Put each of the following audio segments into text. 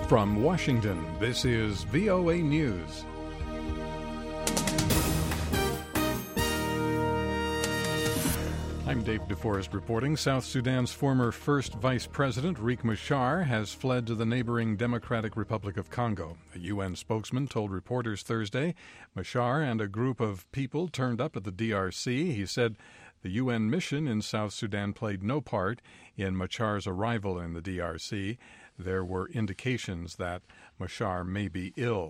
From Washington, this is VOA News. I'm Dave DeForest reporting. South Sudan's former first vice president, Riek Machar, has fled to the neighboring Democratic Republic of Congo. A UN spokesman told reporters Thursday Machar and a group of people turned up at the DRC. He said the UN mission in South Sudan played no part in Machar's arrival in the DRC. There were indications that Machar may be ill.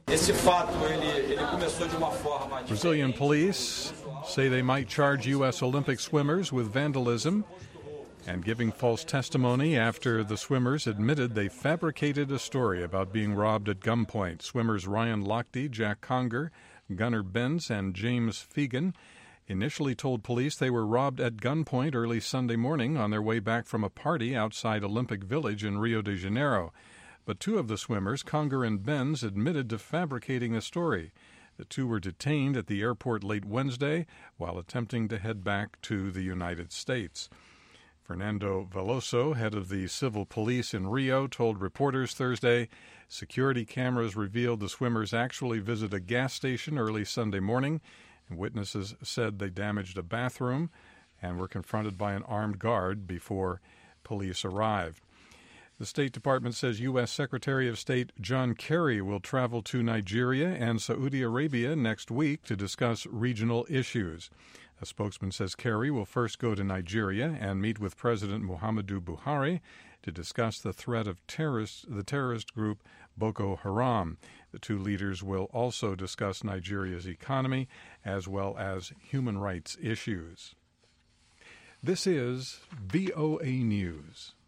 Brazilian police say they might charge U.S. Olympic swimmers with vandalism and giving false testimony after the swimmers admitted they fabricated a story about being robbed at gunpoint. Swimmers Ryan Lochte, Jack Conger, Gunnar Benz, and James Fegan initially told police they were robbed at gunpoint early Sunday morning on their way back from a party outside Olympic Village in Rio de Janeiro. But two of the swimmers, Conger and Benz, admitted to fabricating the story. The two were detained at the airport late Wednesday while attempting to head back to the United States. Fernando Veloso, head of the civil police in Rio, told reporters Thursday security cameras revealed the swimmers actually visited a gas station early Sunday morning, and witnesses said they damaged a bathroom and were confronted by an armed guard before police arrived. The State Department says U.S. Secretary of State John Kerry will travel to Nigeria and Saudi Arabia next week to discuss regional issues. A spokesman says Kerry will first go to Nigeria and meet with President Muhammadu Buhari to discuss the threat of the terrorist group Boko Haram. The two leaders will also discuss Nigeria's economy as well as human rights issues. This is VOA News.